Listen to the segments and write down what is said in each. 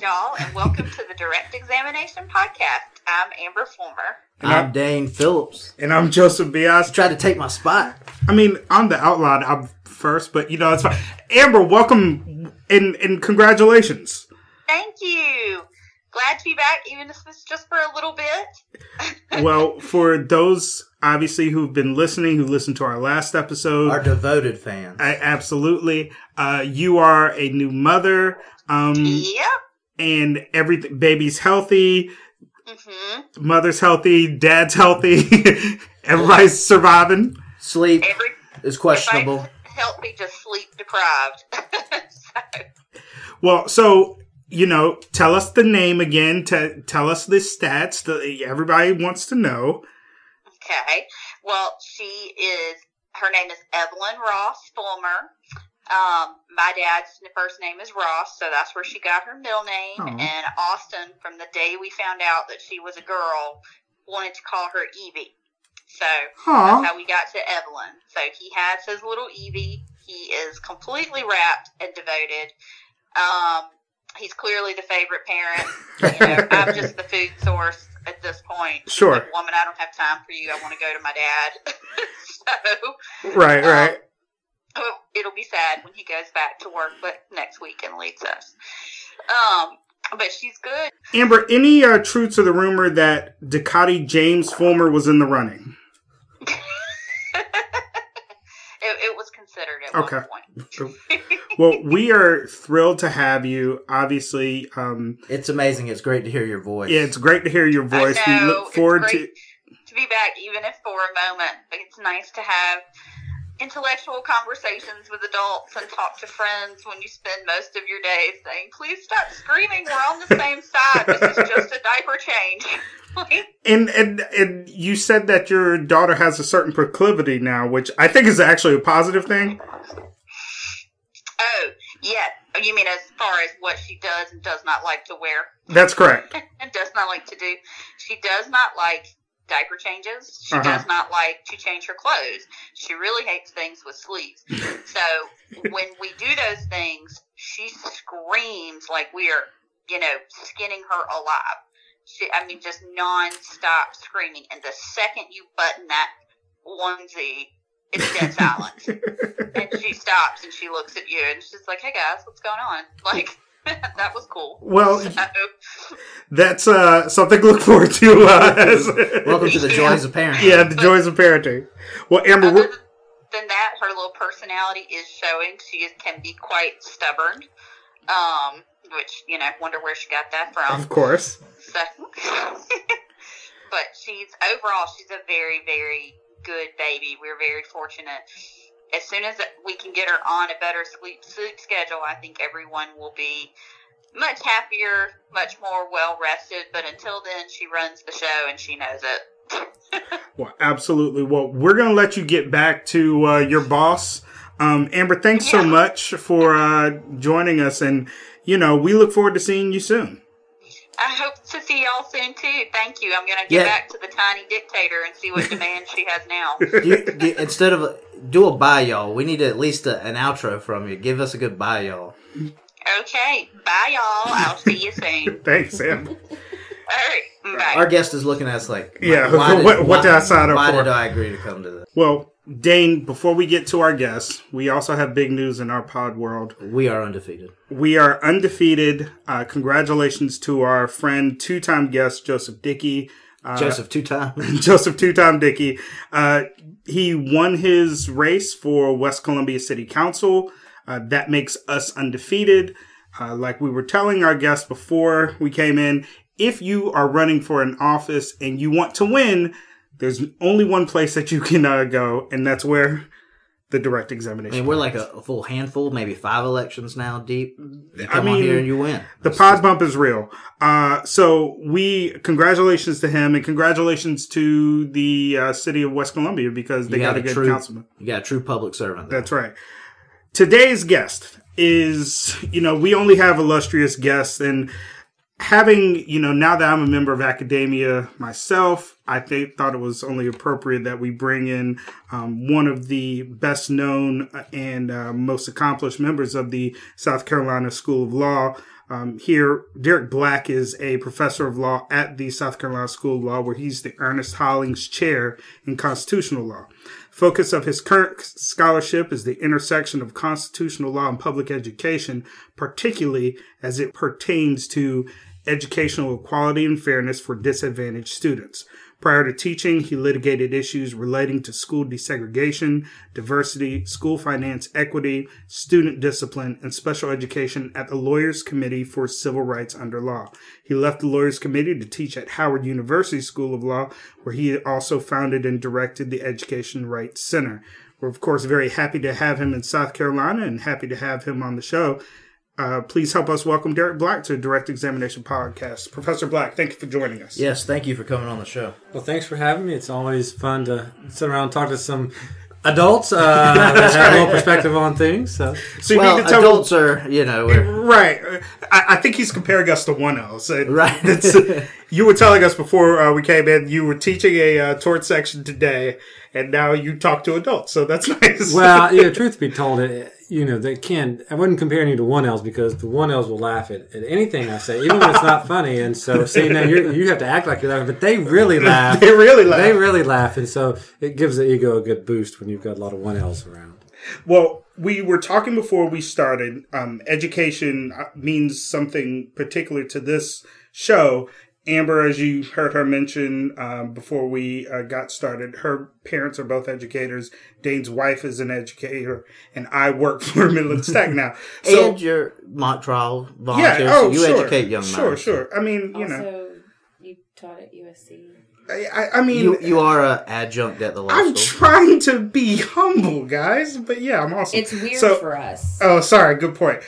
y'all, and welcome to the Direct Examination Podcast. I'm Amber Fulmer. And I'm Dane Phillips. And I'm Joseph Bias. Tried to take my spot. I mean, I'm the outlaw. I'm first, but it's fine. Amber, welcome and congratulations. Thank you. Glad to be back, even if it's just for a little bit. Well, for those, obviously, who've been listening, who listened to our last episode. Our devoted fans. Absolutely. You are a new mother. Yep. And everything, baby's healthy. Mm-hmm. Mother's healthy. Dad's healthy. Everybody's surviving. Sleep is questionable. Healthy, just sleep deprived. Well, so... tell us the name again. Tell us the stats that everybody wants to know. Okay. Well, her name is Evelyn Ross Fulmer. My dad's first name is Ross, so that's where she got her middle name. Oh. And Austin, from the day we found out that she was a girl, wanted to call her Evie. So that's how we got to Evelyn. So he has his little Evie. He is completely wrapped and devoted. He's clearly the favorite parent. I'm just the food source at this point. Sure. Like, woman, I don't have time for you. I want to go to my dad. So, right. It'll be sad when he goes back to work, but next week and leaves us. But she's good. Amber, any truth to the rumor that Ducati James Fulmer was in the running? It was considered at one point. Well, we are thrilled to have you. Obviously, it's amazing. It's great to hear your voice. Yeah, it's great to hear your voice. I know, we look forward to be back, even if for a moment. It's nice to have intellectual conversations with adults and talk to friends when you spend most of your day saying, "Please stop screaming. We're on the same side. This is just a diaper change." And you said that your daughter has a certain proclivity now, which I think is actually a positive thing. Oh, yeah. You mean as far as what she does and does not like to wear? That's correct. And does not like to do. She does not like diaper changes. She does not like to change her clothes. She really hates things with sleeves. So when we do those things, she screams like we are, skinning her alive. Just non-stop screaming. And the second you button that onesie, it's dead silence. And she stops and she looks at you and she's like, "Hey guys, what's going on?" Like, that was cool. Well, that's something to look forward to. Welcome to the joys of parenting. Yeah, the joys of parenting. Well, Amber, other than that, her little personality is showing. She can be quite stubborn. Which, wonder where she got that from. Of course. So, but she's a very, very good baby. We're very fortunate. As soon as we can get her on a better sleep schedule, I think everyone will be much happier, much more well-rested. But until then, she runs the show and she knows it. Well, absolutely. Well, we're going to let you get back to your boss. Amber, thanks so much for joining us. And, we look forward to seeing you soon. I hope to see y'all soon, too. Thank you. I'm going to get back to the tiny dictator and see what demands she has now. Instead of do a bye, y'all, we need at least an outro from you. Give us a good bye, y'all. Okay. Bye, y'all. I'll see you soon. Thanks, Sam. All right. Bye. Our guest is looking at us like, what did I sign up for? Why did I agree to come to this? Well, Dane, before we get to our guests, we also have big news in our pod world. We are undefeated. We are undefeated. Congratulations to our friend, two-time guest, Joseph Dickey. Joseph two-time Dickey. He won his race for West Columbia City Council. That makes us undefeated. Like we were telling our guests before we came in, if you are running for an office and you want to win, there's only one place that you can go, and that's where the direct examination. We're like a full handful, maybe 5 elections now deep. You come on here and you win. The pod bump is real. So congratulations to him, and congratulations to the city of West Columbia, because they got a good councilman. You got a true public servant. That's right. Today's guest is, we only have illustrious guests, and having, now that I'm a member of academia myself, I thought it was only appropriate that we bring in one of the best known and most accomplished members of the South Carolina School of Law, Here, Derek Black is a professor of law at the South Carolina School of Law, where he's the Ernest Hollings Chair in Constitutional Law. Focus of his current scholarship is the intersection of constitutional law and public education, particularly as it pertains to educational equality and fairness for disadvantaged students. Prior to teaching, he litigated issues relating to school desegregation, diversity, school finance equity, student discipline, and special education at the Lawyers Committee for Civil Rights Under Law. He left the Lawyers Committee to teach at Howard University School of Law, where he also founded and directed the Education Rights Center. We're, of course, very happy to have him in South Carolina and happy to have him on the show. Please help us welcome Derek Black to Direct Examination Podcast. Professor Black, thank you for joining us. Yes, thank you for coming on the show. Well, thanks for having me. It's always fun to sit around and talk to some adults that have a little perspective on things. So you well, need to tell adults are, right. I think he's comparing us to 1Ls. Right. You were telling us before we came in, you were teaching a tort section today, and now you talk to adults, so that's nice. Well, truth be told, I wouldn't compare you to 1Ls because the 1Ls will laugh at anything I say, even when it's not funny. And so, now you have to act like you're laughing, but they really laugh. They really laugh. And so it gives the ego a good boost when you've got a lot of 1Ls around. Well, we were talking before we started. Education means something particular to this show. Amber, as you heard her mention before we got started, her parents are both educators. Dane's wife is an educator, and I work for Midland Stack now. So, and your mock trial volunteer, so you educate young minds. Sure. I mean, Also, you taught at USC. I mean, you are an adjunct at the law school. I'm trying to be humble, guys, but yeah, I'm awesome. It's weird for us. Oh, sorry. Good point.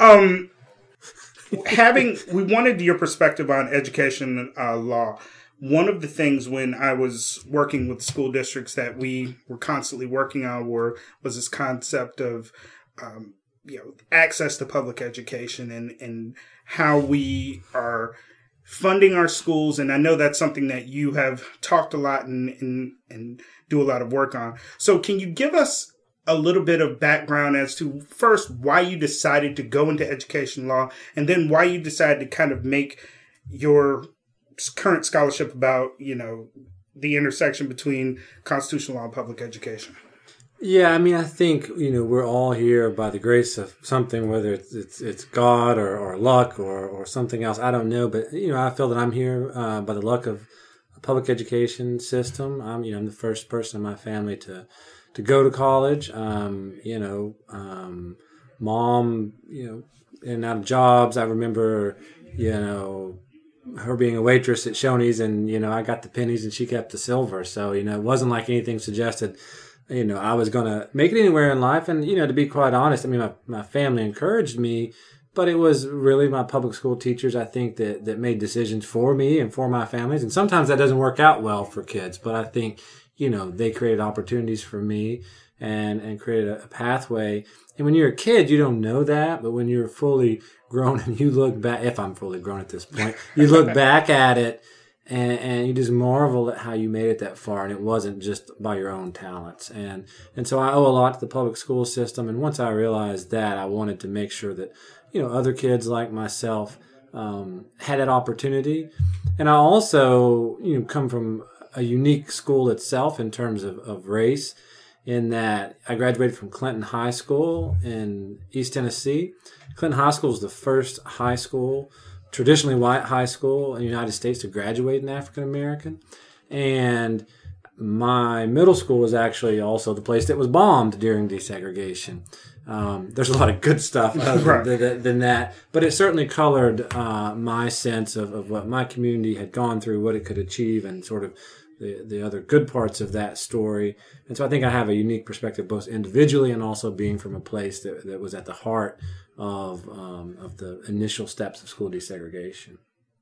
We wanted your perspective on education law. One of the things when I was working with school districts that we were constantly working on was this concept of access to public education and how we are funding our schools. And I know that's something that you have talked a lot and do a lot of work on. So can you give us a little bit of background as to, first, why you decided to go into education law, and then why you decided to kind of make your current scholarship about, the intersection between constitutional law and public education? Yeah, I mean, I think, we're all here by the grace of something, whether it's God or luck or something else. I don't know. But, I feel that I'm here by the luck of a public education system. I'm the first person in my family to go to college. Mom, in and out of jobs. I remember, her being a waitress at Shoney's, and, I got the pennies and she kept the silver. So, it wasn't like anything suggested, I was going to make it anywhere in life. And, to be quite honest, I mean, my family encouraged me, but it was really my public school teachers, I think, that made decisions for me and for my families. And sometimes that doesn't work out well for kids, but I think, they created opportunities for me and created a pathway. And when you're a kid, you don't know that. But when you're fully grown and you look back, if I'm fully grown at this point, you look back at it and you just marvel at how you made it that far. And it wasn't just by your own talents. And so I owe a lot to the public school system. And once I realized that, I wanted to make sure that, other kids like myself had that opportunity. And I also, come from a unique school itself in terms of race, in that I graduated from Clinton High School in East Tennessee. Clinton High School is the first high school, traditionally white high school in the United States to graduate an African American. And my middle school was actually also the place that was bombed during desegregation. There's a lot of good stuff than that, but it certainly colored my sense of what my community had gone through, what it could achieve, and sort of the other good parts of that story. And so I think I have a unique perspective, both individually and also being from a place that was at the heart of the initial steps of school desegregation.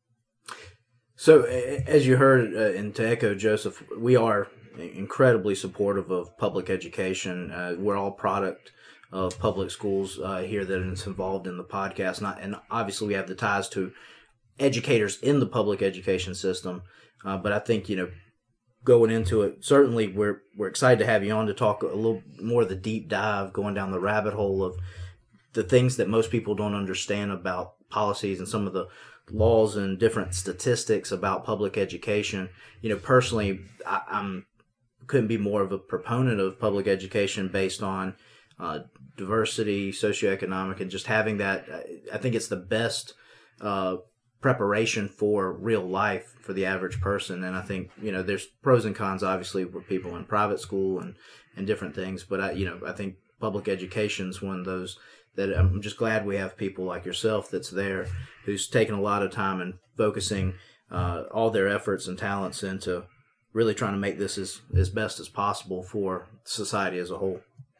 So, as you heard, and to echo Joseph, we are incredibly supportive of public education. We're all product of public schools here that is involved in the podcast. And obviously we have the ties to educators in the public education system. But I think, going into it, certainly we're excited to have you on to talk a little more of the deep dive, going down the rabbit hole of the things that most people don't understand about policies and some of the laws and different statistics about public education. Personally, I'm couldn't be more of a proponent of public education based on diversity, socioeconomic, and just having that. I think it's the best preparation for real life for the average person. And I think, there's pros and cons, obviously, with people in private school and different things. But, I think public education is one of those that I'm just glad we have people like yourself that's there, who's taken a lot of time and focusing all their efforts and talents into really trying to make this as best as possible for society as a whole.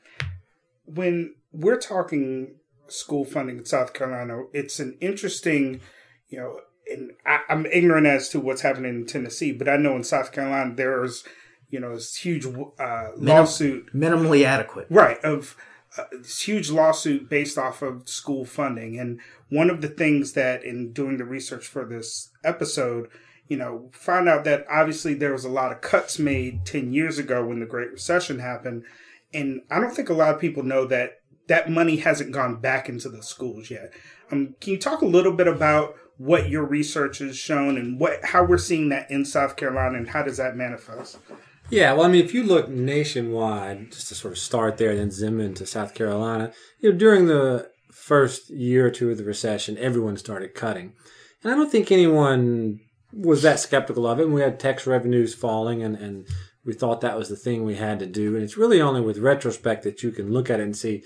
When we're talking school funding in South Carolina, it's an interesting, and I'm ignorant as to what's happening in Tennessee, but I know in South Carolina there's, this huge lawsuit. Minimally adequate. Right, of this huge lawsuit based off of school funding. And one of the things that in doing the research for this episode, found out that obviously there was a lot of cuts made 10 years ago when the Great Recession happened. And I don't think a lot of people know that that money hasn't gone back into the schools yet. Can you talk a little bit about what your research has shown and how we're seeing that in South Carolina and how does that manifest? Yeah, well, I mean, if you look nationwide, just to sort of start there and then zoom into South Carolina, during the first year or two of the recession, everyone started cutting. And I don't think anyone was that skeptical of it. And we had tax revenues falling and we thought that was the thing we had to do. And it's really only with retrospect that you can look at it and see,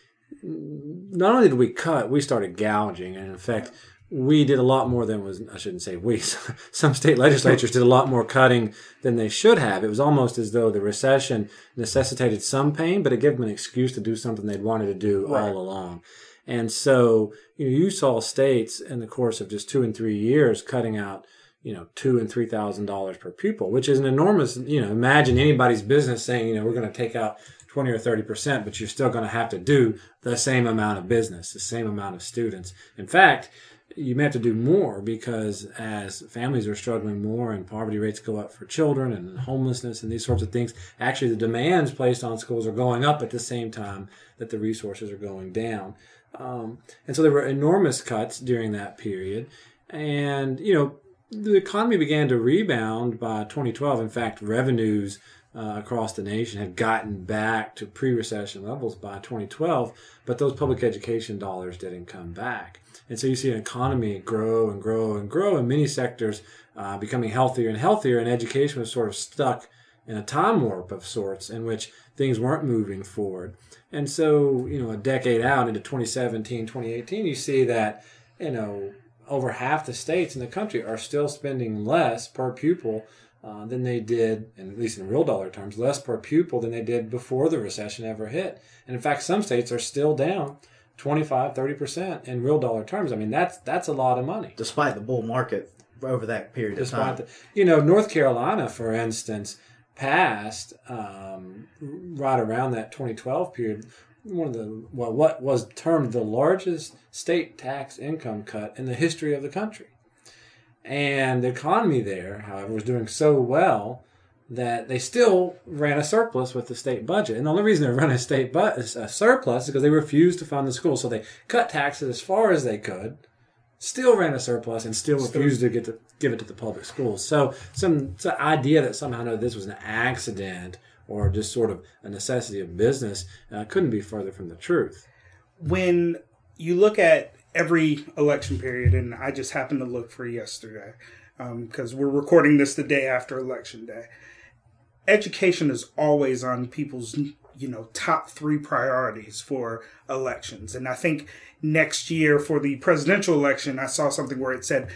not only did we cut, we started gouging. And in fact, we did a lot more than I shouldn't say we, some state legislatures did a lot more cutting than they should have. It was almost as though the recession necessitated some pain, but it gave them an excuse to do something they'd wanted to do all along. And so, you saw states in the course of just 2 and 3 years cutting out, $2,000 and $3,000 per pupil, which is an enormous, imagine anybody's business saying, we're going to take out 20 or 30%, but you're still going to have to do the same amount of business, the same amount of students. In fact, you may have to do more because as families are struggling more and poverty rates go up for children and homelessness and these sorts of things, actually the demands placed on schools are going up at the same time that the resources are going down. And so there were enormous cuts during that period. And, the economy began to rebound by 2012. In fact, revenues across the nation had gotten back to pre-recession levels by 2012, but those public education dollars didn't come back. And so you see an economy grow and grow and grow, and many sectors becoming healthier and healthier, and education was sort of stuck in a time warp of sorts in which things weren't moving forward. And so, a decade out into 2017, 2018, you see that, over half the states in the country are still spending less per pupil than they did, and at least in real dollar terms, less per pupil than they did before the recession ever hit. And in fact, some states are still down 25, 30% in real dollar terms. I mean, that's a lot of money. Despite the bull market over that period of time. North Carolina, for instance, passed right around that 2012 period, what was termed the largest state tax income cut in the history of the country. And the economy there, however, was doing so well that they still ran a surplus with the state budget. And the only reason they ran a surplus is because they refused to fund the school. So they cut taxes as far as they could, still ran a surplus, and still refused to give it to the public schools. So some idea that somehow this was an accident or just sort of a necessity of business couldn't be further from the truth. When you look at every election period, and I just happened to look for yesterday, because we're recording this the day after Election Day, education is always on people's, top 3 priorities for elections. And I think next year for the presidential election, I saw something where it said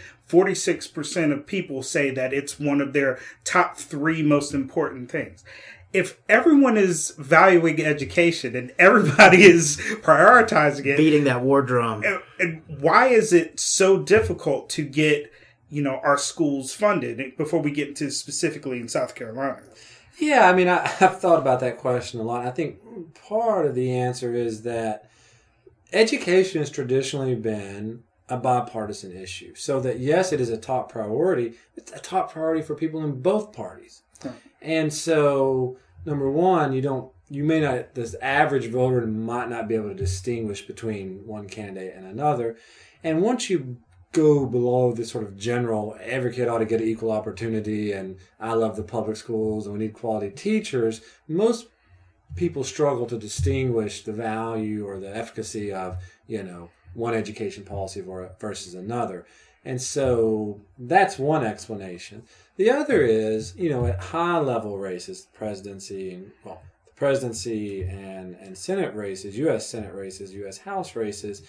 46% of people say that it's one of their top 3 most important things. If everyone is valuing education and everybody is prioritizing it, beating that war drum, and why is it so difficult to get, our schools funded before we get into specifically in South Carolina? Yeah, I mean, I've thought about that question a lot. I think part of the answer is that education has traditionally been a bipartisan issue. So that, yes, it is a top priority. It's a top priority for people in both parties. And so, number one, you don't this average voter might not be able to distinguish between one candidate and another. And once you go below this sort of general, every kid ought to get an equal opportunity and I love the public schools and we need quality teachers, most people struggle to distinguish the value or the efficacy of, one education policy versus another. And so that's one explanation. The other is, at high level races, presidency and Senate races, U.S. Senate races, U.S. House races,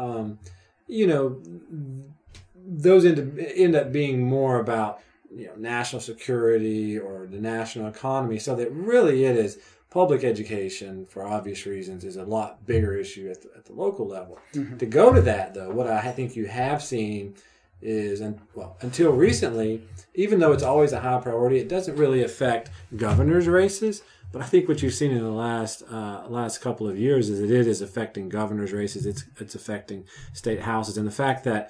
those end up being more about, national security or the national economy. So that really it is public education, for obvious reasons, is a lot bigger issue at the local level. Mm-hmm. To go to that, though, what I think you have seen is, until recently, even though it's always a high priority, it doesn't really affect governors' races. But I think what you've seen in the last couple of years is it is affecting governors' races. It's affecting state houses, and the fact that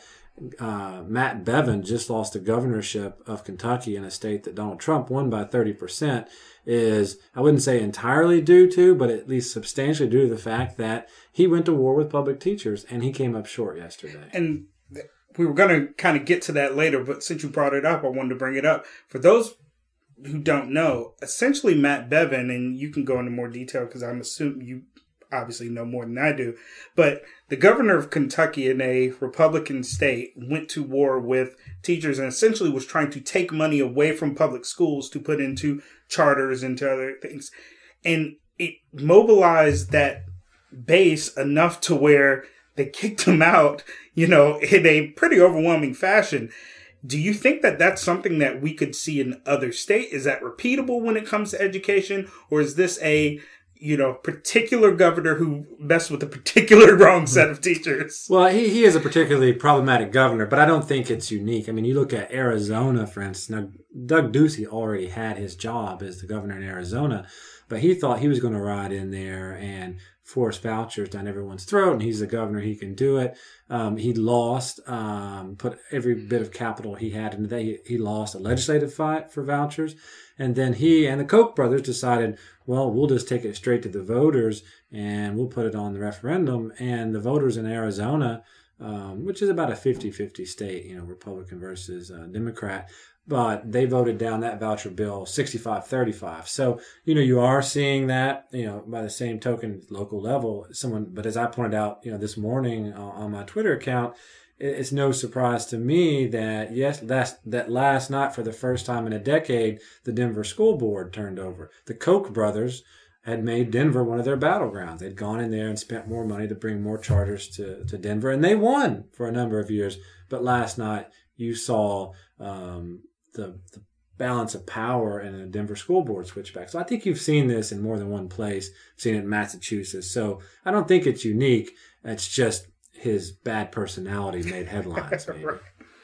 Matt Bevin just lost the governorship of Kentucky in a state that Donald Trump won by 30% is, I wouldn't say entirely due to, but at least substantially due to the fact that he went to war with public teachers and he came up short yesterday. And we were going to kind of get to that later, but since you brought it up, I wanted to bring it up. For those who don't know, essentially Matt Bevin, and you can go into more detail because I'm assuming you obviously know more than I do, but the governor of Kentucky in a Republican state went to war with teachers and essentially was trying to take money away from public schools to put into charters, into other things. And it mobilized that base enough to where they kicked him out, in a pretty overwhelming fashion. Do you think that that's something that we could see in other states? Is that repeatable when it comes to education? Or is this a, particular governor who messed with a particular wrong set of teachers? Well, he is a particularly problematic governor, but I don't think it's unique. I mean, you look at Arizona, for instance. Now, Doug Ducey already had his job as the governor in Arizona, but he thought he was going to ride in there and force vouchers down everyone's throat, and he's the governor, he can do it. He lost, put every bit of capital he had into that. He lost a legislative fight for vouchers. And then he and the Koch brothers decided, well, we'll just take it straight to the voters and we'll put it on the referendum. And the voters in Arizona, which is about a 50-50 state, Republican versus Democrat, but they voted down that voucher bill 65-35. So, you are seeing that, by the same token, local level, but as I pointed out, this morning on my Twitter account, it's no surprise to me that, yes, that last night, for the first time in a decade, the Denver School Board turned over. The Koch brothers had made Denver one of their battlegrounds. They'd gone in there and spent more money to bring more charters to Denver, and they won for a number of years. But last night, you saw the balance of power in a Denver School Board switch back. So I think you've seen this in more than one place. I've seen it in Massachusetts. So I don't think it's unique. It's just his bad personality made headlines. Maybe.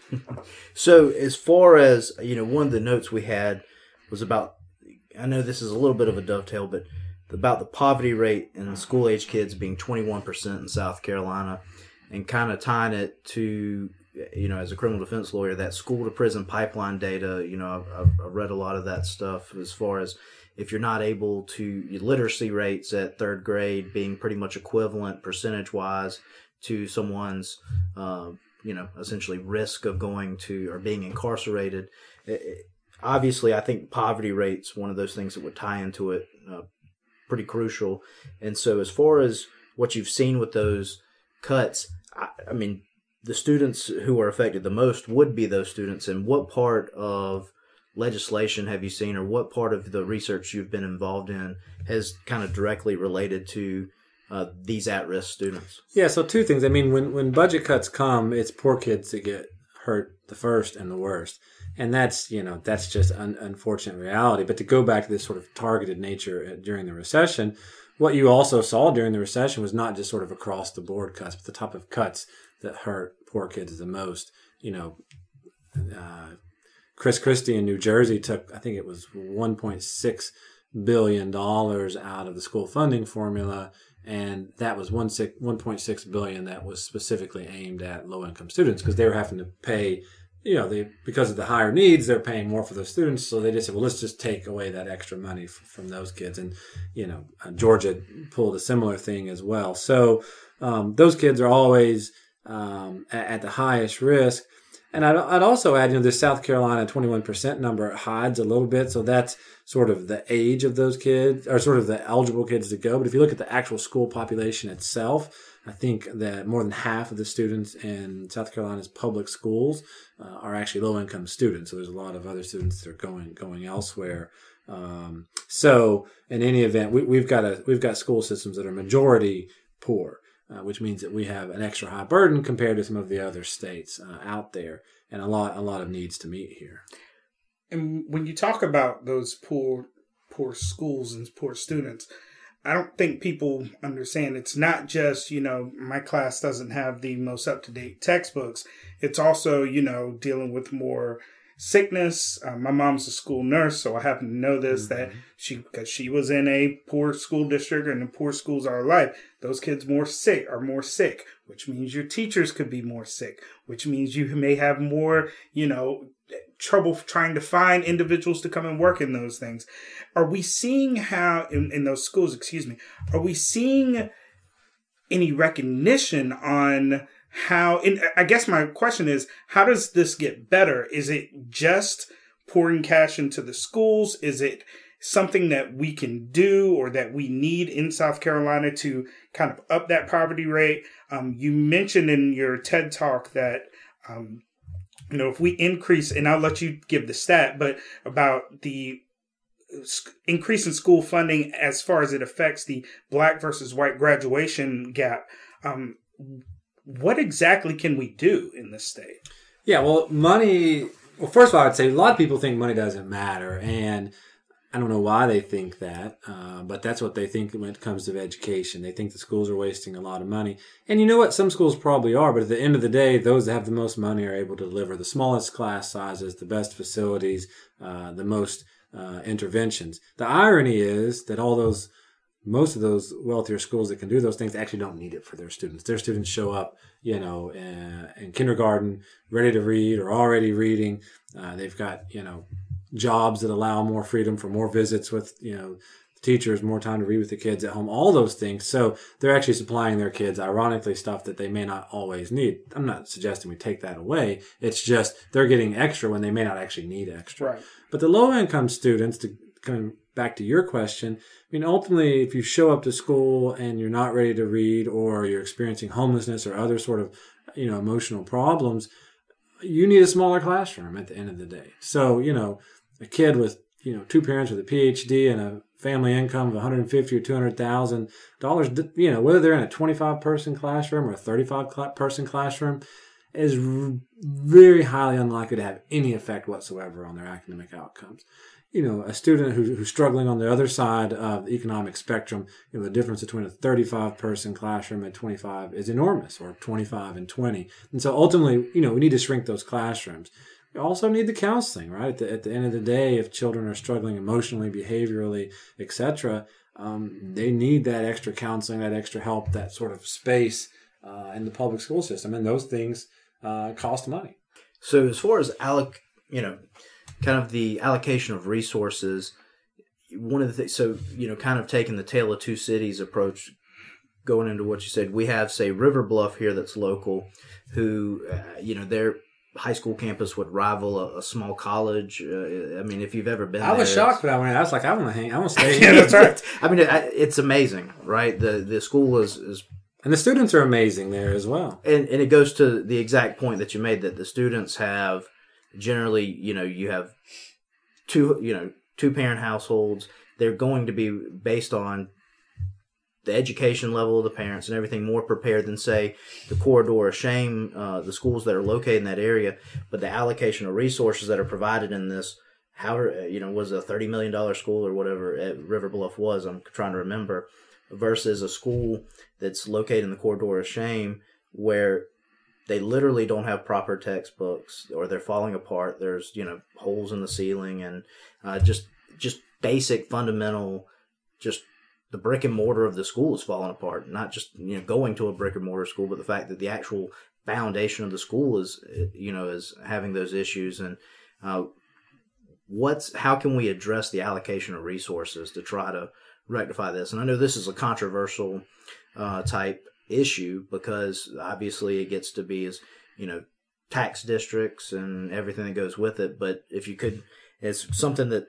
So as far as, one of the notes we had was about, I know this is a little bit of a dovetail, but about the poverty rate in school-age kids being 21% in South Carolina, and kind of tying it to, as a criminal defense lawyer, that school-to-prison pipeline data. I've read a lot of that stuff as far as if you're not able to, literacy rates at third grade being pretty much equivalent percentage-wise to someone's, essentially risk of going to or being incarcerated. Obviously, I think poverty rate's one of those things that would tie into it, pretty crucial. And so as far as what you've seen with those cuts, I mean, the students who are affected the most would be those students. And what part of legislation have you seen, or what part of the research you've been involved in has kind of directly related to these at-risk students? Yeah, so two things. I mean, when budget cuts come, it's poor kids that get hurt the first and the worst. And that's just unfortunate reality. But to go back to this sort of targeted nature during the recession, what you also saw during the recession was not just sort of across-the-board cuts, but the type of cuts that hurt poor kids the most. Chris Christie in New Jersey took, I think it was $1.6 billion out of the school funding formula, and that was $1.6 billion that was specifically aimed at low-income students because they were having to pay because of the higher needs, they're paying more for those students. So they just said, well, let's just take away that extra money from those kids. And, Georgia pulled a similar thing as well. So those kids are always at the highest risk. And I'd also add, the South Carolina 21% number hides a little bit. So that's sort of the age of those kids, or sort of the eligible kids to go. But if you look at the actual school population itself, I think that more than half of the students in South Carolina's public schools are actually low-income students. So there's a lot of other students that are going elsewhere. So in any event, we've got school systems that are majority poor. Which means that we have an extra high burden compared to some of the other states out there, and a lot of needs to meet here. And when you talk about those poor schools and poor students, I don't think people understand it's not just, my class doesn't have the most up-to-date textbooks. It's also, dealing with more sickness. My mom's a school nurse, so I happen to know this, that because she was in a poor school district and the poor schools are life, those kids are more sick, which means your teachers could be more sick, which means you may have more, trouble trying to find individuals to come and work in those things. Are we seeing how in those schools, are we seeing any recognition on how, and I guess my question is, how does this get better? Is it just pouring cash into the schools? Is it something that we can do or that we need in South Carolina to kind of up that poverty rate? You mentioned in your TED Talk that, if we increase, and I'll let you give the stat, but about the increase in school funding as far as it affects the Black versus white graduation gap. What exactly can we do in this state? Yeah, well, money. Well, first of all, I'd say a lot of people think money doesn't matter, and I don't know why they think that, but that's what they think when it comes to education. They think the schools are wasting a lot of money. And you know what? Some schools probably are, but at the end of the day, those that have the most money are able to deliver the smallest class sizes, the best facilities, the most interventions. The irony is that most of those wealthier schools that can do those things actually don't need it for their students. Their students show up, in kindergarten, ready to read or already reading. They've got, jobs that allow more freedom for more visits with, teachers, more time to read with the kids at home, all those things. So they're actually supplying their kids, ironically, stuff that they may not always need. I'm not suggesting we take that away. It's just they're getting extra when they may not actually need extra. Right. But the low-income students, to come back to your question, ultimately, if you show up to school and you're not ready to read or you're experiencing homelessness or other sort of, emotional problems, you need a smaller classroom at the end of the day. So, a kid with, two parents with a PhD and a family income of $150,000 or $200,000, whether they're in a 25-person classroom or a 35-person classroom, is very highly unlikely to have any effect whatsoever on their academic outcomes. A student who's struggling on the other side of the economic spectrum, the difference between a 35-person classroom and 25 is enormous, or 25 and 20. And so ultimately, we need to shrink those classrooms. We also need the counseling, right? At the end of the day, if children are struggling emotionally, behaviorally, etc., they need that extra counseling, that extra help, that sort of space in the public school system. And those things cost money. So as far as kind of the allocation of resources, one of the things, so, kind of taking the Tale of Two Cities approach, going into what you said, we have, say, River Bluff here that's local, who, their high school campus would rival a small college. If you've ever been there. I was shocked when I went. I was like, I want to stay here. Yeah, that's right. It's amazing, right? The school is and the students are amazing there as well. And it goes to the exact point that you made, that the students have generally, you have two parent households. They're going to be, based on the education level of the parents and everything, more prepared than, say, the Corridor of Shame, the schools that are located in that area. But the allocation of resources that are provided in this, was a $30 million school or whatever River Bluff was, I'm trying to remember, versus a school that's located in the Corridor of Shame where they literally don't have proper textbooks, or they're falling apart. There's, holes in the ceiling, and just basic fundamental, just the brick and mortar of the school is falling apart. Not just, going to a brick and mortar school, but the fact that the actual foundation of the school is having those issues, and how can we address the allocation of resources to try to rectify this? And I know this is a controversial type issue because obviously it gets to be tax districts and everything that goes with it. But if you could, it's something that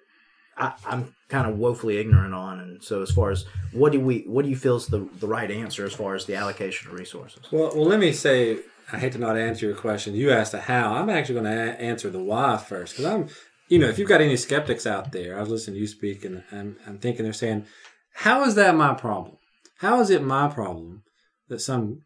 I'm kind of woefully ignorant on. And so as far as what do you feel is the right answer as far as the allocation of resources? Well, let me say, I hate to not answer your question. You asked the how. I'm actually going to answer the why first, because if you've got any skeptics out there, I was listening to you speak, and I'm thinking they're saying, how is that my problem? How is it my problem that some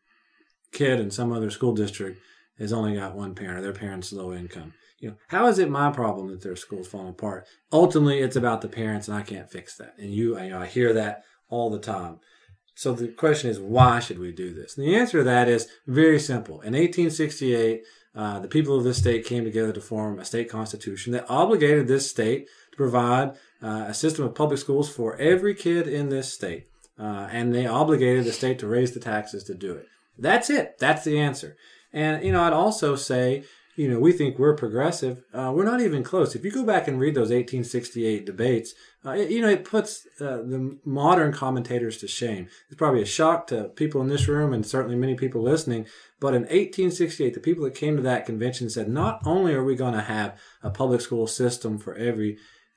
kid in some other school district has only got one parent, or their parent's low income? How is it my problem that their school's falling apart? Ultimately, it's about the parents, and I can't fix that. And I hear that all the time. So the question is, why should we do this? And the answer to that is very simple. In 1868, the people of this state came together to form a state constitution that obligated this state to provide a system of public schools for every kid in this state. And they obligated the state to raise the taxes to do it. That's it. That's the answer. And, I'd also say, we think we're progressive. We're not even close. If you go back and read those 1868 debates, it puts the modern commentators to shame. It's probably a shock to people in this room and certainly many people listening. But in 1868, the people that came to that convention said, not only are we going to have a public school system for every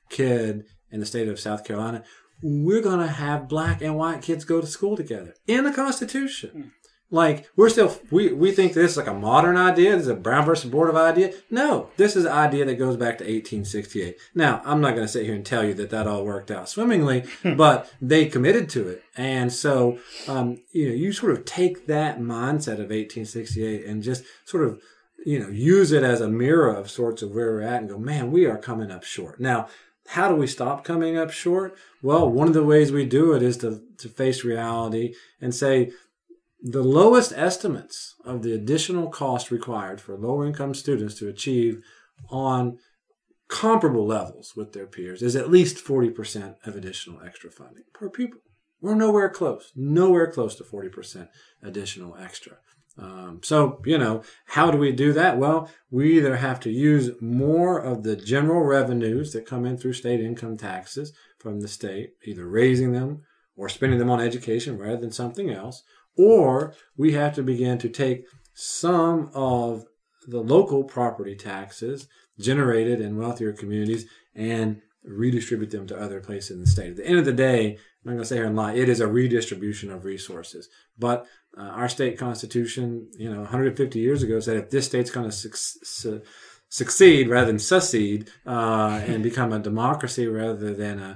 kid in the state of South Carolina, we're going to have black and white kids go to school together in the Constitution. Like, we think this is like a modern idea. This is a Brown versus Board of idea. No, this is an idea that goes back to 1868. Now, I'm not going to sit here and tell you that all worked out swimmingly, but they committed to it. And so, you sort of take that mindset of 1868 and just sort of, use it as a mirror of sorts of where we're at and go, man, we are coming up short. Now, how do we stop coming up short? Well, one of the ways we do it is to face reality and say, the lowest estimates of the additional cost required for lower-income students to achieve on comparable levels with their peers is at least 40% of additional extra funding per pupil. We're nowhere close to 40% additional extra. How do we do that? Well, we either have to use more of the general revenues that come in through state income taxes from the state, either raising them or spending them on education rather than something else, or we have to begin to take some of the local property taxes generated in wealthier communities and redistribute them to other places in the state. At the end of the day, I'm not going to say here and lie, it is a redistribution of resources. But our state constitution, 150 years ago said if this state's going to succeed rather than secede and become a democracy rather than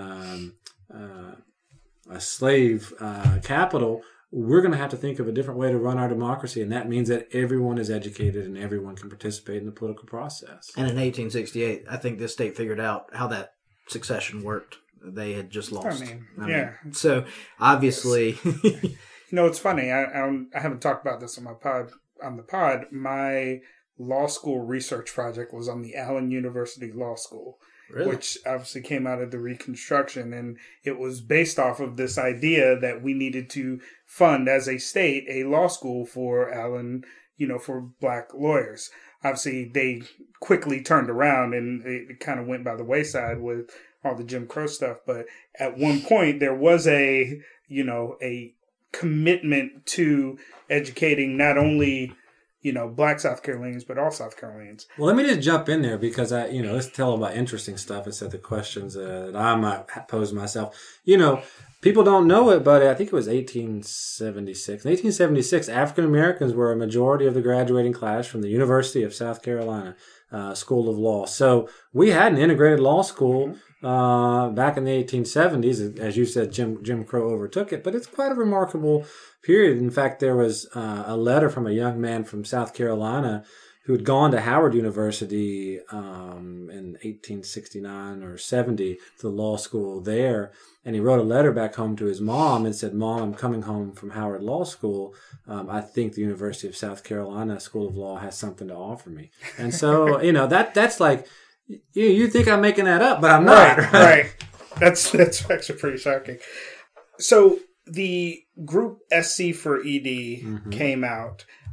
a slave capital, we're going to have to think of a different way to run our democracy, and that means that everyone is educated and everyone can participate in the political process. And in 1868, I think this state figured out how that succession worked. They had just lost. I mean, so obviously, it's funny. I haven't talked about this on the pod. My law school research project was on the Allen University Law School. Really? Which obviously came out of the Reconstruction, and it was based off of this idea that we needed to fund as a state a law school for Allen, for black lawyers. Obviously, they quickly turned around and it kind of went by the wayside with all the Jim Crow stuff. But at one point, there was a commitment to educating not only Black South Carolinians, but all South Carolinians. Well, let me just jump in there because let's tell about interesting stuff instead of the questions that I might pose myself. People don't know it, but I think it was 1876. In 1876, African Americans were a majority of the graduating class from the University of South Carolina School of Law. So we had an integrated law school back in the 1870s. As you said, Jim Crow overtook it, but it's quite a remarkable period. In fact, there was a letter from a young man from South Carolina who had gone to Howard University in 1869 or 70 to the law school there. And he wrote a letter back home to his mom and said, "Mom, I'm coming home from Howard Law School. I think the University of South Carolina School of Law has something to offer me." And so, that's like, you think I'm making that up, but I'm not. Right. That's actually pretty shocking. So the group SC for ED came out.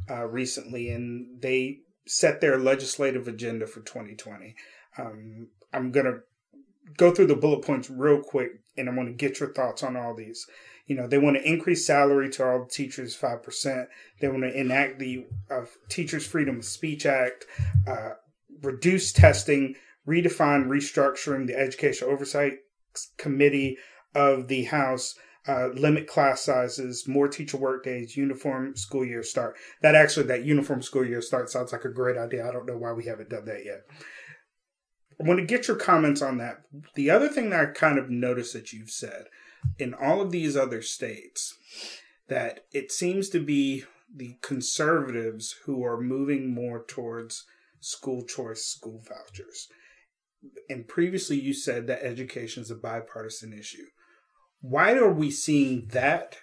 recently, and they set their legislative agenda for 2020. I'm going to go through the bullet points real quick, and I want to get your thoughts on all these. They want to increase salary to all teachers 5%. They want to enact the Teachers Freedom of Speech Act, reduce testing, redefine restructuring the Educational Oversight Committee of the House, limit class sizes, more teacher work days, uniform school year start. That uniform school year start sounds like a great idea. I don't know why we haven't done that yet. I want to get your comments on that. The other thing that I kind of noticed that you've said in all of these other states, that it seems to be the conservatives who are moving more towards school choice, school vouchers. And previously you said that education is a bipartisan issue. Why are we seeing that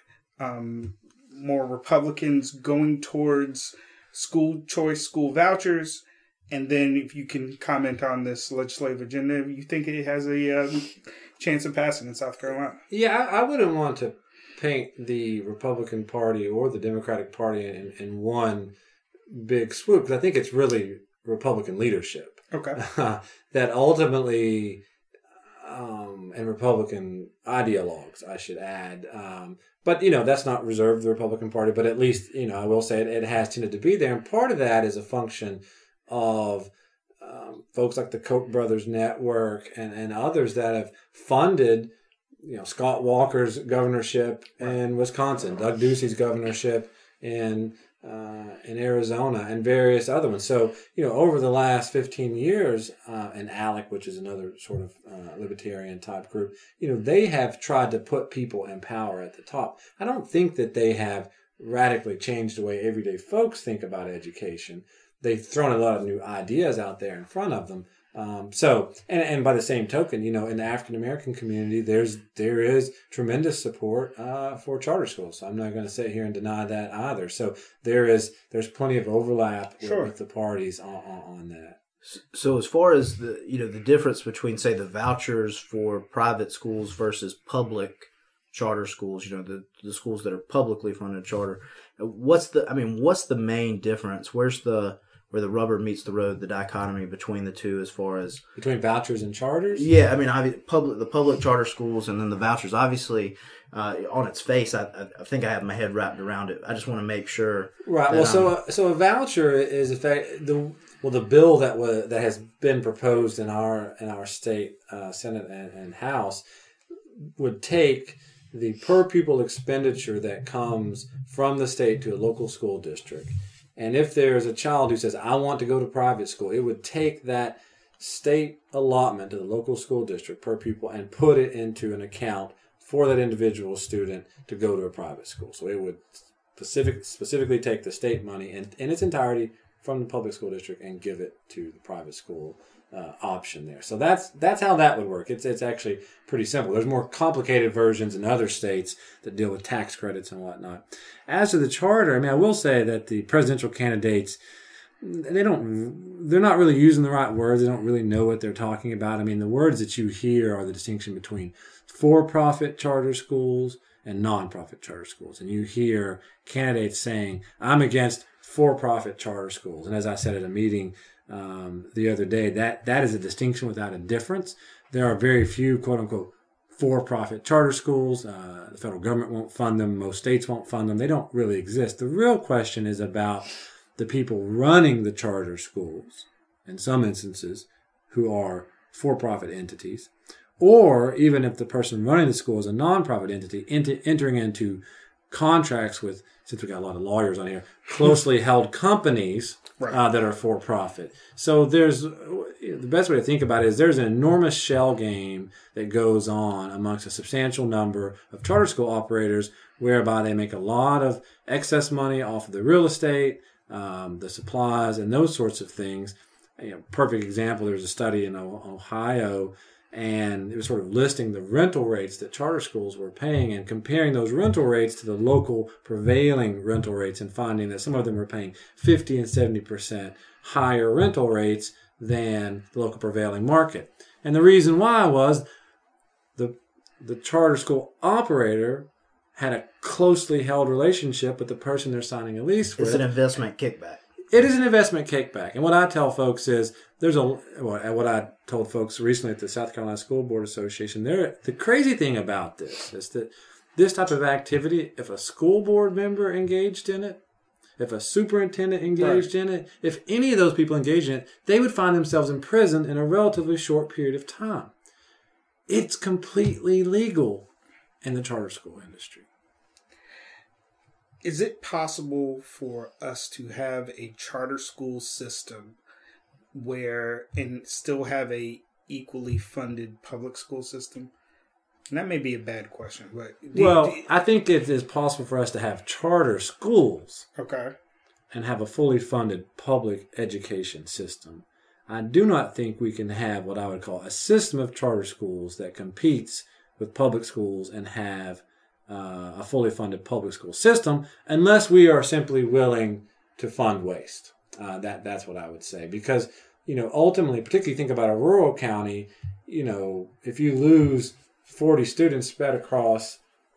more Republicans going towards school choice, school vouchers? And then if you can comment on this legislative agenda, you think it has a chance of passing in South Carolina? Yeah, I wouldn't want to paint the Republican Party or the Democratic Party in one big swoop, because I think it's really Republican leadership. Okay. That ultimately, and Republican ideologues, I should add. But, that's not reserved to the Republican Party, but at least, I will say it has tended to be there. And part of that is a function of folks like the Koch brothers network and others that have funded, Scott Walker's governorship in Wisconsin, Doug Ducey's governorship in Arizona, and various other ones. So, over the last 15 years, and ALEC, which is another sort of libertarian type group, they have tried to put people in power at the top. I don't think that they have radically changed the way everyday folks think about education. They've thrown a lot of new ideas out there in front of them. And by the same token, in the African American community, there is tremendous support for charter schools. So I'm not going to sit here and deny that either. So there's plenty of overlap with the parties on that. So as far as the difference between, say, the vouchers for private schools versus public charter schools, the schools that are publicly funded charter, what's the main difference? Where the rubber meets the road, the dichotomy between the two, as far as between vouchers and charters? Yeah, the public charter schools and then the vouchers. Obviously, on its face, I think I have my head wrapped around it. I just want to make sure. Right. Well, so a voucher is the bill that has been proposed in our state Senate and House would take the per pupil expenditure that comes from the state to a local school district. And if there's a child who says, I want to go to private school, it would take that state allotment to the local school district per pupil and put it into an account for that individual student to go to a private school. So it would specifically take the state money in its entirety from the public school district and give it to the private school option there. So that's how that would work. It's actually pretty simple. There's more complicated versions in other states that deal with tax credits and whatnot. As to the charter, I will say that the presidential candidates, they're not really using the right words. They don't really know what they're talking about. The words that you hear are the distinction between for-profit charter schools and non-profit charter schools. And you hear candidates saying, I'm against for-profit charter schools. And as I said at a meeting the other day, that is a distinction without a difference. There are very few, quote-unquote, for-profit charter schools. The federal government won't fund them. Most states won't fund them. They don't really exist. The real question is about the people running the charter schools, in some instances, who are for-profit entities, or even if the person running the school is a non-profit entity, entering into contracts with, since we got a lot of lawyers on here, closely held companies that are for profit. So the best way to think about it is there's an enormous shell game that goes on amongst a substantial number of charter school operators, whereby they make a lot of excess money off of the real estate, the supplies, and those sorts of things. Perfect example, there was a study in Ohio, and it was sort of listing the rental rates that charter schools were paying and comparing those rental rates to the local prevailing rental rates, and finding that some of them were paying 50 and 70% higher rental rates than the local prevailing market. And the reason why was the charter school operator had a closely held relationship with the person they're signing a lease with. It's an investment kickback. It is an investment kickback. And what I tell folks is what I told folks recently at the South Carolina School Board Association, the crazy thing about this is that this type of activity, if a school board member engaged in it, if a superintendent engaged in it, if any of those people engaged in it, they would find themselves in prison in a relatively short period of time. It's completely legal in the charter school industry. Is it possible for us to have a charter school system and still have a equally funded public school system? And that may be a bad question, but I think it is possible for us to have charter schools, and have a fully funded public education system. I do not think we can have what I would call a system of charter schools that competes with public schools and have a fully funded public school system, unless we are simply willing to fund waste. That's what I would say. Because, ultimately, particularly think about a rural county, if you lose 40 students spread across,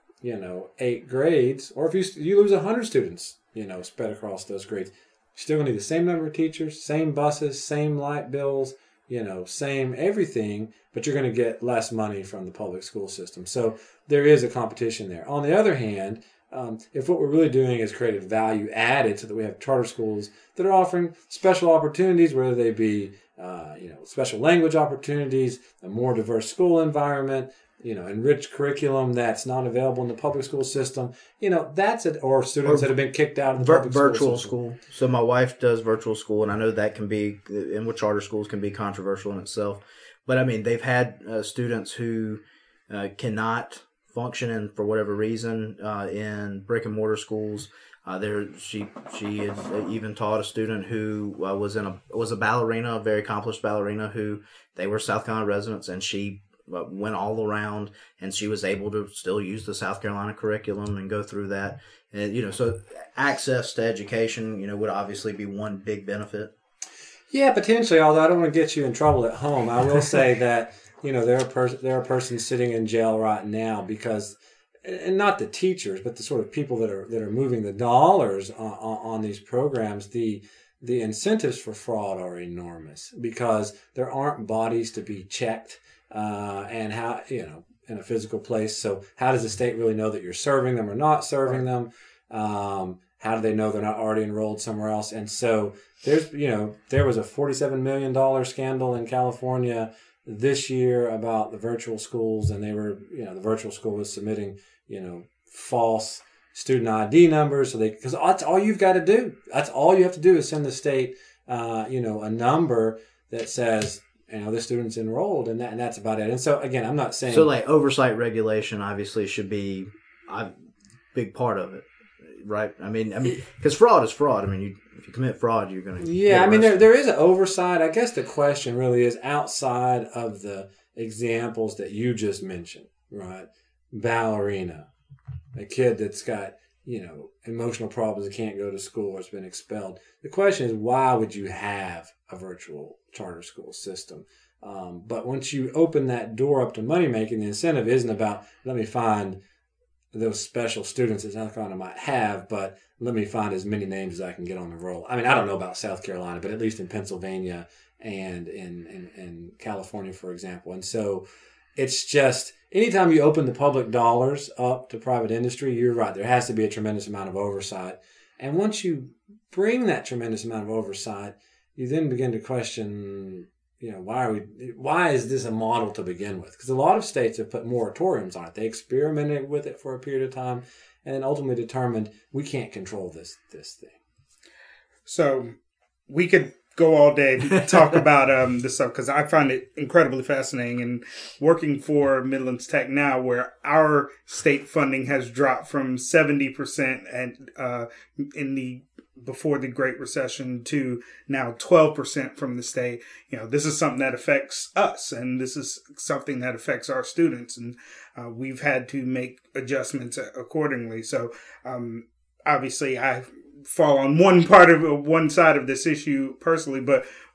8 grades, or if you lose 100 students, spread across those grades, you're still going to need the same number of teachers, same buses, same light bills, same everything, but you're going to get less money from the public school system. So there is a competition there. On the other hand, if what we're really doing is creating value added so that we have charter schools that are offering special opportunities, whether they be, special language opportunities, a more diverse school environment, enriched curriculum that's not available in the public school system, that's it, or students that have been kicked out of the public virtual school. So my wife does virtual school, and I know that can be, and with charter schools can be controversial in itself. But I mean, they've had students who cannot function in, for whatever reason, in brick and mortar schools. She had even taught a student who was a ballerina, a very accomplished ballerina, who they were South Carolina residents, and she went all around, and she was able to still use the South Carolina curriculum and go through that. And, so access to education, would obviously be one big benefit. Yeah, potentially, although I don't want to get you in trouble at home. I will say that, there are persons sitting in jail right now because, and not the teachers, but the sort of people that are moving the dollars on these programs, the incentives for fraud are enormous because there aren't bodies to be checked. And how, in a physical place. So how does the state really know that you're serving them or not serving them? How do they know they're not already enrolled somewhere else? And so there was a $47 million scandal in California this year about the virtual schools, and they were, the virtual school was submitting, false student ID numbers. So because that's all you've got to do. That's all you have to do is send the state, a number that says, this student's enrolled, and that's about it. And so, again, I'm not saying... So, oversight regulation obviously should be a big part of it, right? I mean, because fraud is fraud. I mean, if you commit fraud, you're going to... Yeah, I mean, there is an oversight. I guess the question really is outside of the examples that you just mentioned, right? Ballerina, a kid that's got, emotional problems and can't go to school or has been expelled. The question is, why would you have a virtual charter school system? But once you open that door up to money making, the incentive isn't about, let me find those special students that South Carolina might have, but let me find as many names as I can get on the roll. I mean, I don't know about South Carolina, but at least in Pennsylvania and in California, for example. And so it's just, anytime you open the public dollars up to private industry, you're right, there has to be a tremendous amount of oversight. And once you bring that tremendous amount of oversight, you then begin to question, why is this a model to begin with? Because a lot of states have put moratoriums on it. They experimented with it for a period of time and ultimately determined we can't control this thing. So we could go all day to talk about this stuff because I find it incredibly fascinating. And working for Midlands Tech now, where our state funding has dropped from 70% and before the Great Recession to now 12% from the state. This is something that affects us, and this is something that affects our students, and we've had to make adjustments accordingly. So obviously I fall on one side of this issue personally, but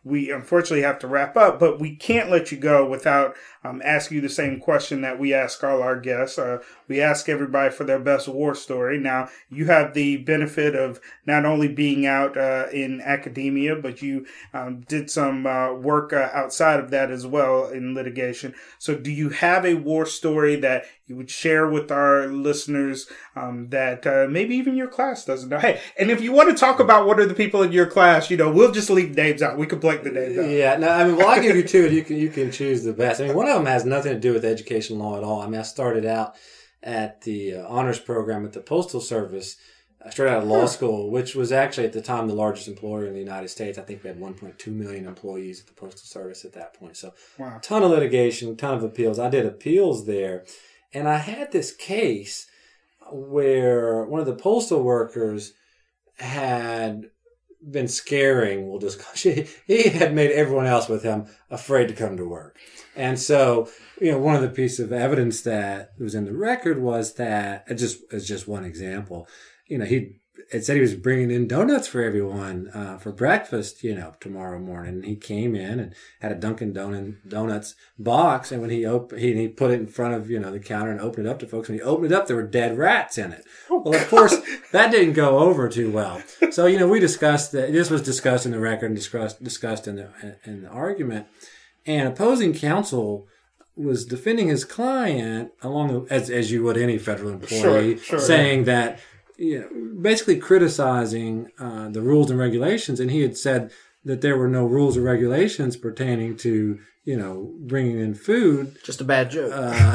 we unfortunately have to wrap up, but we can't let you go without asking you the same question that we ask all our guests. We ask everybody for their best war story. Now, you have the benefit of not only being out in academia, but you did some work outside of that as well in litigation. So do you have a war story that you would share with our listeners that maybe even your class doesn't know? Hey, and if you want to talk about what are the people in your class, we'll just leave names out. We can blank the names out. Yeah, no, I mean, well, I'll give you two, and you can choose the best. I mean, one of them has nothing to do with education law at all. I mean, I started out at the honors program at the Postal Service, straight out of law school, which was actually at the time the largest employer in the United States. I think we had 1.2 million employees at the Postal Service at that point. So, wow. Ton of litigation, ton of appeals. I did appeals there, and I had this case where one of the postal workers had been scaring, he had made everyone else with him afraid to come to work. And so, one of the pieces of evidence that was in the record was that, it's just one example, it said he was bringing in donuts for everyone for breakfast, tomorrow morning. And he came in and had a Dunkin' Donuts box. And when he put it in front of, the counter and opened it up to folks. When he opened it up, there were dead rats in it. Well, of course, that didn't go over too well. So, we discussed that. This was discussed in the record and discussed in the argument. And opposing counsel was defending his client as you would any federal employee, sure, saying that, basically criticizing the rules and regulations. And he had said that there were no rules or regulations pertaining to, bringing in food. Just a bad joke.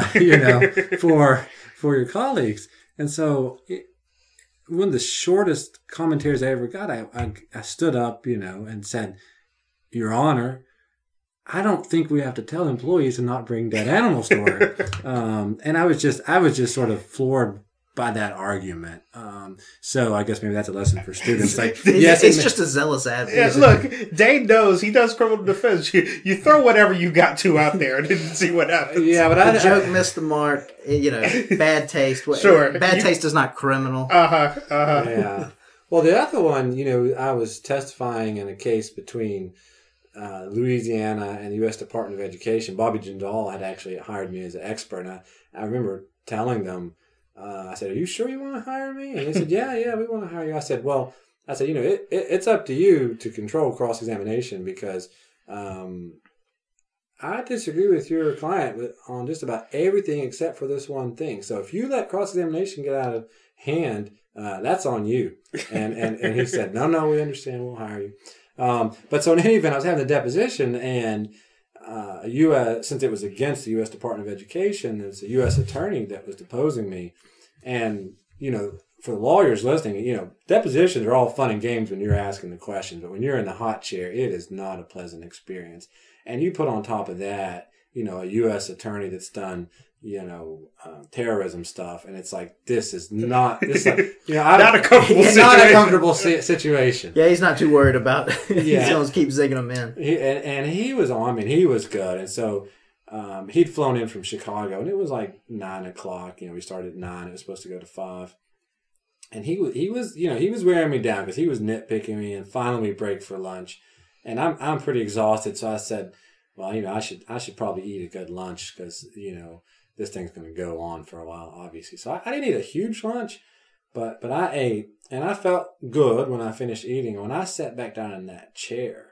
For your colleagues. And so one of the shortest commentaries I ever got, I stood up, and said, Your Honor, I don't think we have to tell employees to not bring dead animals to work. And I was just sort of floored by that argument. So I guess maybe that's a lesson for students. Like, yes, it's just a zealous advocate. Yeah, look, Dane knows he does criminal defense. You throw whatever you got to out there and see what happens. Yeah, but the joke missed the mark. Bad taste. Sure, bad taste is not criminal. Yeah. Well, the other one, I was testifying in a case between Louisiana and the U.S. Department of Education. Bobby Jindal had actually hired me as an expert, and I remember telling them. I said, "Are you sure you want to hire me?" And they said, "Yeah, we want to hire you." I said, it's up to you to control cross-examination because I disagree with your client on just about everything except for this one thing. So if you let cross-examination get out of hand, that's on you." And he said, "No, we understand. We'll hire you." But so in any event, I was having the deposition, and since it was against the U.S. Department of Education, it was a U.S. attorney that was deposing me. And, for the lawyers listening, depositions are all fun and games when you're asking the questions. But when you're in the hot chair, it is not a pleasant experience. And you put on top of that, a U.S. attorney that's done, terrorism stuff. And it's like, this is not a comfortable situation. Not a comfortable situation. Yeah, he's not too worried about it. He's going to keep zigging them in. He was on. He was good. And so he'd flown in from Chicago, and it was like 9 o'clock. We started at 9. It was supposed to go to 5. And he was wearing me down because he was nitpicking me. And finally, we break for lunch, and I'm pretty exhausted. So I said, "Well, I should probably eat a good lunch because this thing's going to go on for a while, obviously." So I didn't eat a huge lunch, but I ate, and I felt good when I finished eating. When I sat back down in that chair,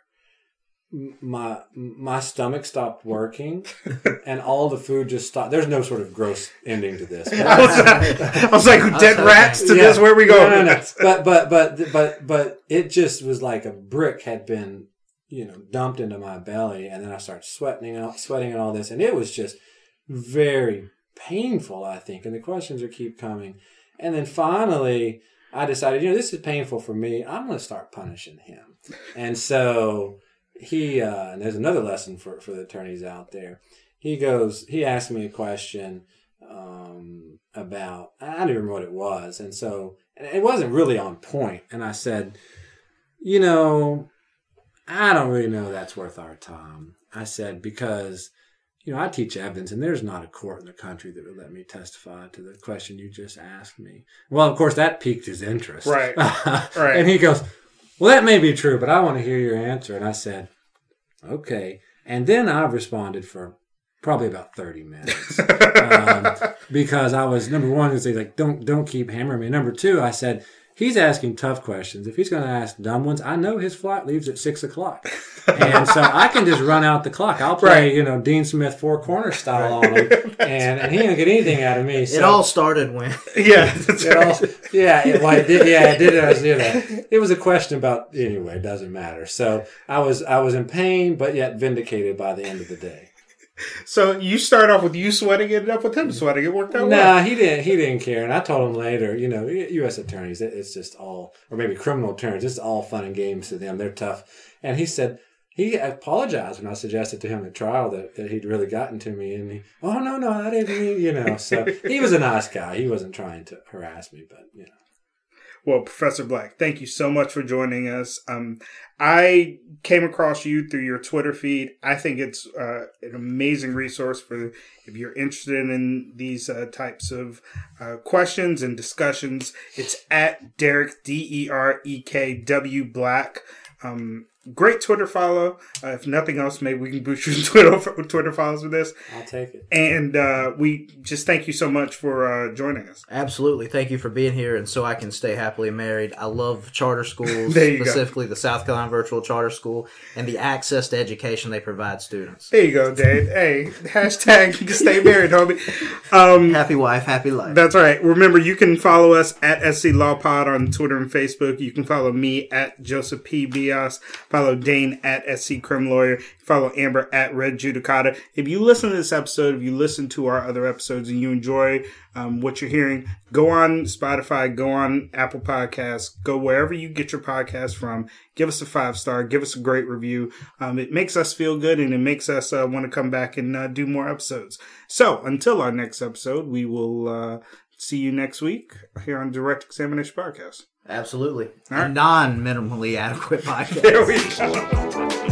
my stomach stopped working, and all the food just stopped. There's no sort of gross ending to this. I was like, dead rats to this? Where we go? No. But it just was like a brick had been, dumped into my belly, and then I started sweating and all this, and it was just very painful, I think. And the questions keep coming, and then finally I decided, this is painful for me. I'm going to start punishing him, and so. And there's another lesson for the attorneys out there. He asked me a question about, I don't even remember what it was. And so it wasn't really on point. And I said, I don't really know that's worth our time. I said, because, I teach evidence, and there's not a court in the country that would let me testify to the question you just asked me. Well, of course, that piqued his interest. Right. And he goes, "Well, that may be true, but I want to hear your answer." And I said, Okay. And then I responded for probably about 30 minutes. Because I was, number one, to say, like, don't keep hammering me. Number two, I said, he's asking tough questions. If he's going to ask dumb ones, I know his flight leaves at 6 o'clock. And so I can just run out the clock. I'll play, Dean Smith four corner style on him, and he don't get anything out of me. So. It all started when. Yeah, that's right. It did. It was a question about, anyway, it doesn't matter. So I was in pain, but yet vindicated by the end of the day. So you start off with you sweating, it up with him sweating. It worked out well. Nah, he didn't care. And I told him later, U.S. attorneys, it's just all, or maybe criminal attorneys, it's all fun and games to them. They're tough. And he said, he apologized when I suggested to him at trial that he'd really gotten to me. And no, I didn't mean, So he was a nice guy. He wasn't trying to harass me, but, Well, Professor Black, thank you so much for joining us. I came across you through your Twitter feed. I think it's an amazing resource for if you're interested in these types of questions and discussions. It's at Derek, DEREKW Black. Great Twitter follow. If nothing else, maybe we can boost your Twitter follows with this. I'll take it. And we just thank you so much for joining us. Absolutely. Thank you for being here, and so I can stay happily married. I love charter schools, There you specifically the South Carolina Virtual Charter School, and the access to education they provide students. There you go, Dave. Hey, hashtag stay married, homie. Happy wife, happy life. That's right. Remember, you can follow us at SC Law Pod on Twitter and Facebook. You can follow me at Joseph P. Bias. Follow Dane at SC Crim Lawyer. Follow Amber at Red Judicata. If you listen to this episode, if you listen to our other episodes and you enjoy what you're hearing, go on Spotify, go on Apple Podcasts, go wherever you get your podcast from. Give us a 5-star. Give us a great review. It makes us feel good, and it makes us want to come back and do more episodes. So until our next episode, we will see you next week here on Direct Examination Podcast. Absolutely. All right. A non-minimally adequate podcast. There we go.